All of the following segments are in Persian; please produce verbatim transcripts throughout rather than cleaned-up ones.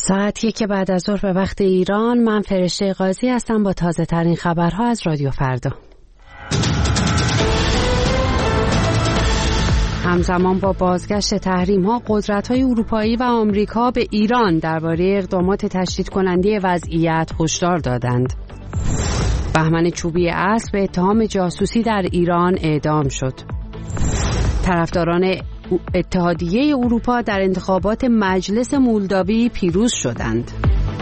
ساعت یک بعد از ظهر به وقت ایران. من فرشته قاضی هستم با تازه ترین خبرها از رادیو فردا. همزمان با بازگشت تحریم‌ها، قدرت‌های اروپایی و آمریکا به ایران درباره اقدامات تشدید کننده وضعیت هشدار دادند. بهمن چوبی اصل به اتهام جاسوسی در ایران اعدام شد. طرفداران اتحادیه اروپا در انتخابات مجلس مولداوی پیروز شدند.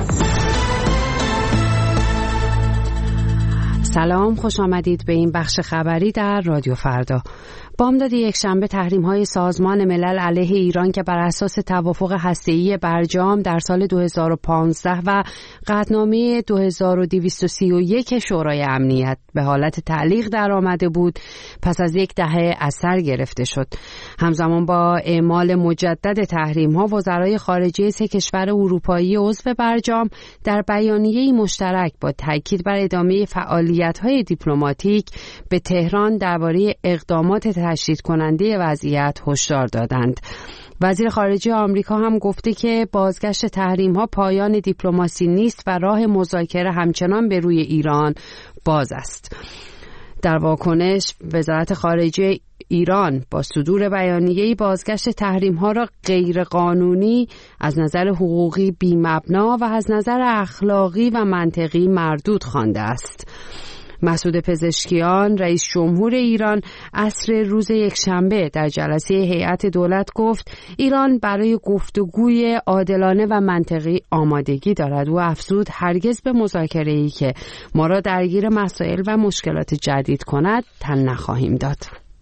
سلام، خوش آمدید به این بخش خبری در رادیو فردا. بامداد یکشنبه تحریم‌های سازمان ملل علیه ایران که بر اساس توافق هسته‌ای برجام در سال دو هزار و پانزده و قطعنامه دو هزار و دویست و سی و یک شورای امنیت به حالت تعلیق درآمده بود، پس از یک دهه از سر گرفته شد. همزمان با اعمال مجدد تحریم‌ها، وزرای خارجه سه کشور اروپایی عضو برجام در بیانیه‌ای مشترک با تاکید بر ادامه فعالیت‌های دیپلماتیک به تهران درباره اقدامات تشدید کننده وضعیت هشدار دادند. وزیر خارجه آمریکا هم گفته که بازگشت تحریم‌ها پایان دیپلماسی نیست و راه مذاکره همچنان به روی ایران باز است. در واکنش، وزارت خارجه ایران با صدور بیانیه‌ای بازگشت تحریم‌ها را غیرقانونی، از نظر حقوقی بی‌مبنا و از نظر اخلاقی و منطقی مردود خوانده است. مسعود پزشکیان، رئیس جمهور ایران، عصر روز یکشنبه در جلسه هیئت دولت گفت ایران برای گفتگوی عادلانه و منطقی آمادگی دارد. او افزود هرگز به مذاکره‌ای که ما را درگیر مسائل و مشکلات جدید کند تن نخواهیم داد.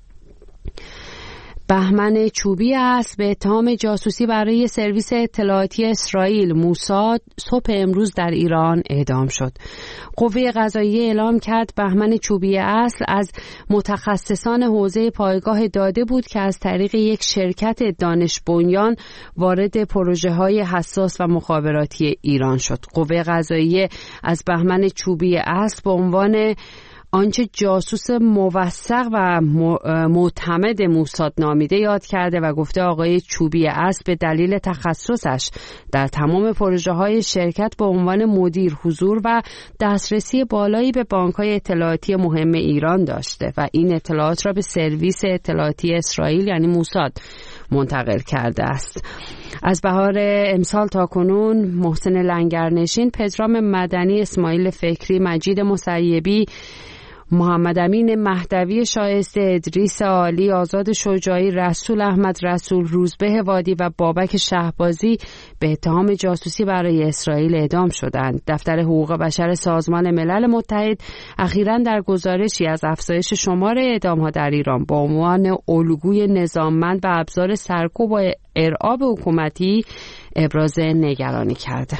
بهمن چوبی اصل به اتهام جاسوسی برای سرویس اطلاعاتی اسرائیل موساد صبح امروز در ایران اعدام شد. قوه قضاییه اعلام کرد بهمن چوبی اصل از متخصصان حوزه پایگاه داده بود که از طریق یک شرکت دانش بنیان وارد پروژه‌های حساس و مخابراتی ایران شد. قوه قضاییه از بهمن چوبی اصل به عنوان آنچه جاسوس موثق و معتمد موساد نامیده یاد کرده و گفته آقای چوبی اصل به دلیل تخصصش در تمام پروژه‌های شرکت به عنوان مدیر حضور و دسترسی بالایی به بانک‌های اطلاعاتی مهم ایران داشته و این اطلاعات را به سرویس اطلاعاتی اسرائیل یعنی موساد منتقل کرده است. از بهار امسال تا کنون محسن لنگرنشین، پدرام مدنی، اسماعیل فکری، مجید مسیبی، محمد امین مهدوی شایسته، ادریس عالی، آزاد شجاعی، رسول احمد رسول، روزبه وادی و بابک شهبازی به اتهام جاسوسی برای اسرائیل اعدام شدند. دفتر حقوق بشر سازمان ملل متحد اخیراً در گزارشی از افزایش شمار اعدام‌ها در ایران با عنوان الگوی نظاممند و ابزار سرکوب و ارعاب حکومتی ابراز نگرانی کرده.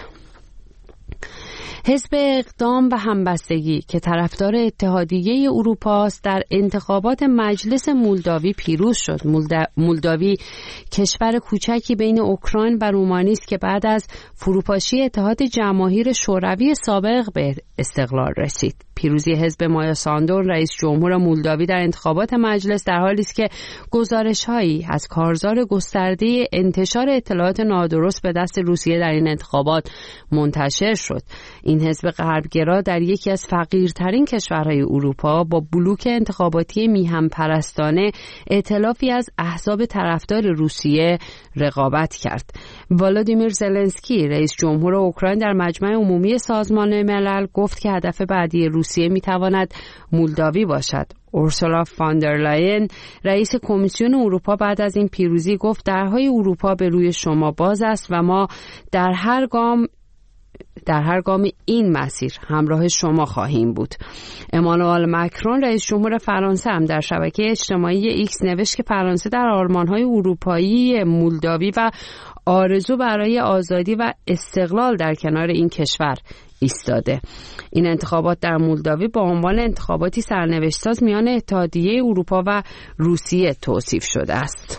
حزب اقدام و همبستگی که طرفدار اتحادیه اروپا است در انتخابات مجلس مولداوی پیروز شد. مولداوی کشور کوچکی بین اوکراین و رومانی است که بعد از فروپاشی اتحاد جماهیر شوروی سابق به استقلال رسید. پیروزی حزب مایا ساندو، رئیس جمهور مولداوی، در انتخابات مجلس در حالی است که گزارش‌هایی از کارزار گسترده انتشار اطلاعات نادرست به دست روسیه در این انتخابات منتشر شد. این حزب غربگرا در یکی از فقیرترین کشورهای اروپا با بلوک انتخاباتی میهم پرستانه ائتلافی از احزاب طرفدار روسیه رقابت کرد. ولادیمیر زلنسکی، رئیس جمهور اوکراین، در مجمع عمومی سازمان ملل گفت که هدف بعدی روسیه میتواند مولداوی باشد. اورسولا فاندرلاین، رئیس کمیسیون اروپا، بعد از این پیروزی گفت درهای اروپا به روی شما باز است و ما در هر گام در هر گام این مسیر همراه شما خواهیم بود. امانوئل مکرون، رئیس جمهور فرانسه، هم در شبکه اجتماعی ایکس نوشت که فرانسه در آرمان‌های اروپایی مولداوی و آرزو برای آزادی و استقلال در کنار این کشور ایستاده. این انتخابات در مولداوی با عنوان انتخاباتی سرنوشت‌ساز میان اتحادیه اروپا و روسیه توصیف شده است.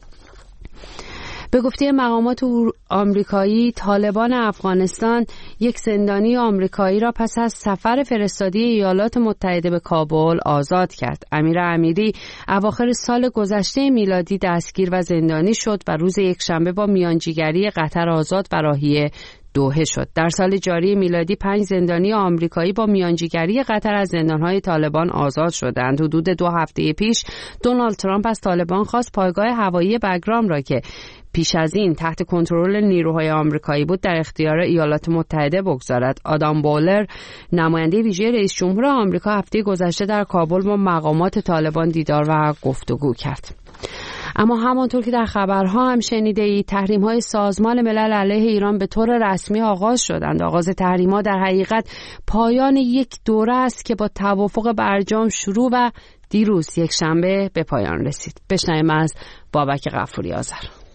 به گفته مقامات آمریکایی، طالبان افغانستان یک زندانی آمریکایی را پس از سفر فرستادی ایالات متحده به کابل آزاد کرد. امیر امیری اواخر سال گذشته میلادی دستگیر و زندانی شد و روز یکشنبه با میانجیگری قطر آزاد و راهی دوحه شد. در سال جاری میلادی پنج زندانی آمریکایی با میانجیگری قطر از زندانهای طالبان آزاد شدند. حدود دو هفته پیش دونالد ترامپ از طالبان خواست پایگاه هوایی بگرام را که پیش از این تحت کنترل نیروهای آمریکایی بود در اختیار ایالات متحده بگذارد. آدام بولر، نماینده ویژه رئیس جمهور آمریکا، هفته گذشته در کابل با مقامات طالبان دیدار و گفتگو کرد. اما همانطور که در خبرها هم شنیده اید، تحریم‌های سازمان ملل علیه ایران به طور رسمی آغاز شدند. آغاز تحریم‌ها در حقیقت پایان یک دوره است که با توافق برجام شروع و دیروز یک شنبه به پایان رسید. بشنویم از بابک غفوری آذر.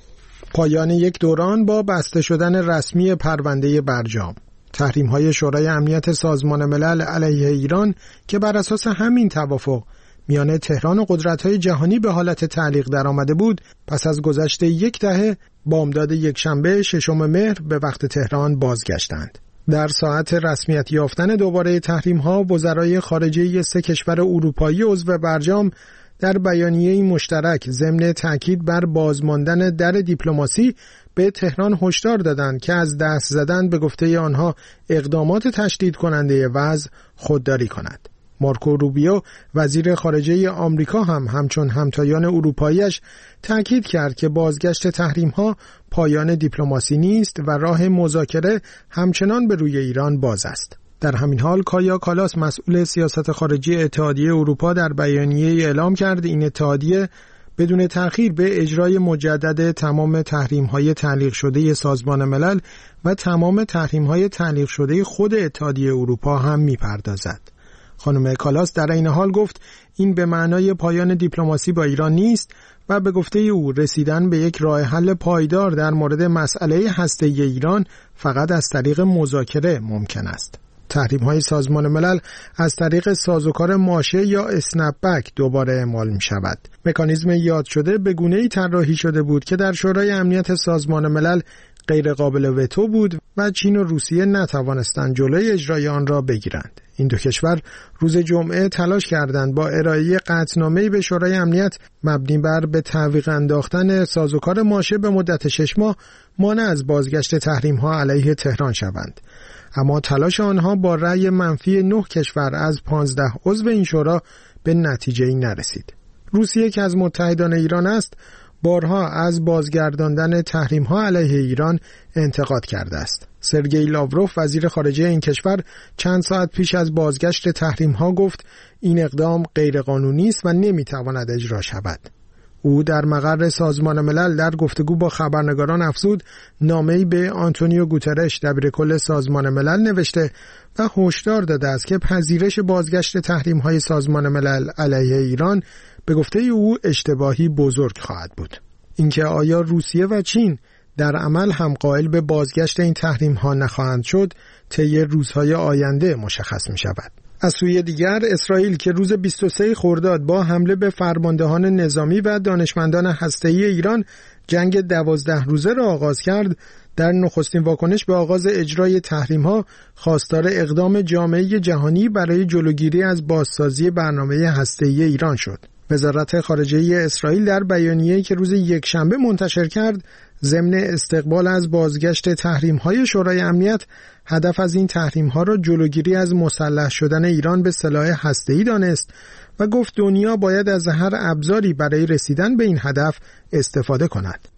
پایان یک دوران با بسته شدن رسمی پرونده برجام. تحریم‌های شورای امنیت سازمان ملل علیه ایران که بر اساس همین توافق میان تهران و قدرت‌های جهانی به حالت تعلیق درآمده بود، پس از گذشت یک دهه بامداد یکشنبه ششم مهر به وقت تهران بازگشتند. در ساعت رسمیت یافتن دوباره تحریم‌ها، وزرای خارجه سه کشور اروپایی عضو برجام در بیانیه‌ای مشترک ضمن تاکید بر بازماندن در دیپلماسی به تهران هشدار دادند که از دست زدن به گفته آنها اقدامات تشدید کننده وضع خودداری کند. مارکو روبیو، وزیر خارجه آمریکا، هم همچون همتایان اروپاییش تاکید کرد که بازگشت تحریم‌ها پایان دیپلماسی نیست و راه مذاکره همچنان به روی ایران باز است. در همین حال کایا کالاس، مسئول سیاست خارجی اتحادیه اروپا، در بیانیه اعلام کرد این اتحادیه بدون تأخیر به اجرای مجدد تمام تحریم‌های تعلیق شده سازمان ملل و تمام تحریم‌های تعلیق شده خود اتحادیه اروپا هم می‌پردازد. خانم کالاس در این حال گفت این به معنای پایان دیپلماسی با ایران نیست و به گفته او رسیدن به یک راه حل پایدار در مورد مسئله هسته‌ای ایران فقط از طریق مذاکره ممکن است. تحریم‌های سازمان ملل از طریق سازوکار ماشه یا اسنپ بک دوباره اعمال می‌شود. مکانیزم یاد شده به گونه‌ای طراحی شده بود که در شورای امنیت سازمان ملل غیر قابل وتو بود و چین و روسیه نتوانستند جلوی اجرای آن را بگیرند. این دو کشور روز جمعه تلاش کردند با ارائه قطعنامه‌ای به شورای امنیت مبنی بر به تعویق انداختن سازوکار ماشه به مدت شش ماه مانع از بازگشت تحریم‌ها علیه تهران شوند. اما تلاش آنها با رأی منفی نه کشور از پانزده عضو این شورا به نتیجه‌ای نرسید. روسیه که از متحدان ایران است، بارها از بازگرداندن تحریم‌ها علیه ایران انتقاد کرده است. سرگئی لاوروف، وزیر خارجه این کشور، چند ساعت پیش از بازگشت تحریم‌ها گفت این اقدام غیرقانونی است و نمی‌تواند اجرا شود. او در مقر سازمان ملل در گفتگو با خبرنگاران افزود نامه‌ای به آنتونیو گوترش، دبیرکل سازمان ملل، نوشته و هشدار داده است که پذیرش بازگشت تحریم‌های سازمان ملل علیه ایران به گفته او اشتباهی بزرگ خواهد بود. اینکه آیا روسیه و چین در عمل هم قائل به بازگشت این تحریم‌ها نخواهند شد، طی روزهای آینده مشخص می شود. از سوی دیگر اسرائیل که روز بیست و سوم خرداد با حمله به فرماندهان نظامی و دانشمندان هسته‌ای ایران جنگ دوازده روزه را آغاز کرد، در نخستین واکنش به آغاز اجرای تحریم‌ها خواستار اقدام جامعه جهانی برای جلوگیری از بازسازی برنامه هسته‌ای ایران شد. وزارت خارجه اسرائیل در بیانیه‌ای که روز یکشنبه منتشر کرد، ضمن استقبال از بازگشت تحریم‌های شورای امنیت، هدف از این تحریم‌ها را جلوگیری از مسلح شدن ایران به سلاح هسته‌ای دانست و گفت دنیا باید از هر ابزاری برای رسیدن به این هدف استفاده کند.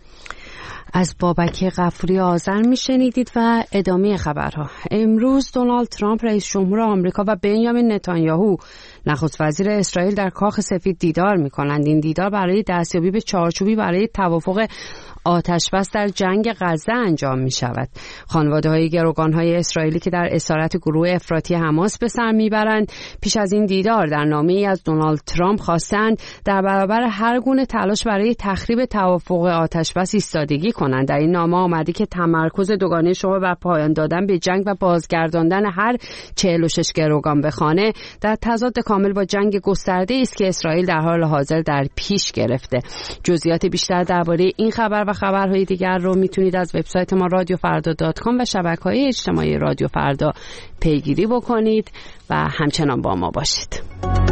از بابک غفوری آذر میشنیدید و ادامه خبرها. امروز دونالد ترامپ رئیس جمهور آمریکا و بنیامین نتانیاهو نخست وزیر اسرائیل در کاخ سفید دیدار میکنند. این دیدار برای دستیابی به چارچوبی برای توافق آتشبس در جنگ غزه انجام می شود. خانواده های گروگان های اسرائیلی که در اسارت گروه افراطی حماس به سر می برند پیش از این دیدار در نامه‌ای از دونالد ترامپ خواستند در برابر هر گونه تلاش برای تخریب توافق آتشبس ایستادگی کنند. در این نامه آمده که تمرکز دوگانه شما بر پایان دادن به جنگ و بازگرداندن هر چهل و شش گروگان به خانه در تضاد کامل با جنگ گسترده است که اسرائیل در حال حاضر در پیش گرفته. جزئیات بیشتر درباره این خبر و خبرهای دیگر رو میتونید از وبسایت ما رادیو فردا دات کام و شبکه‌های اجتماعی رادیو فردا پیگیری بکنید و همچنان با ما باشید.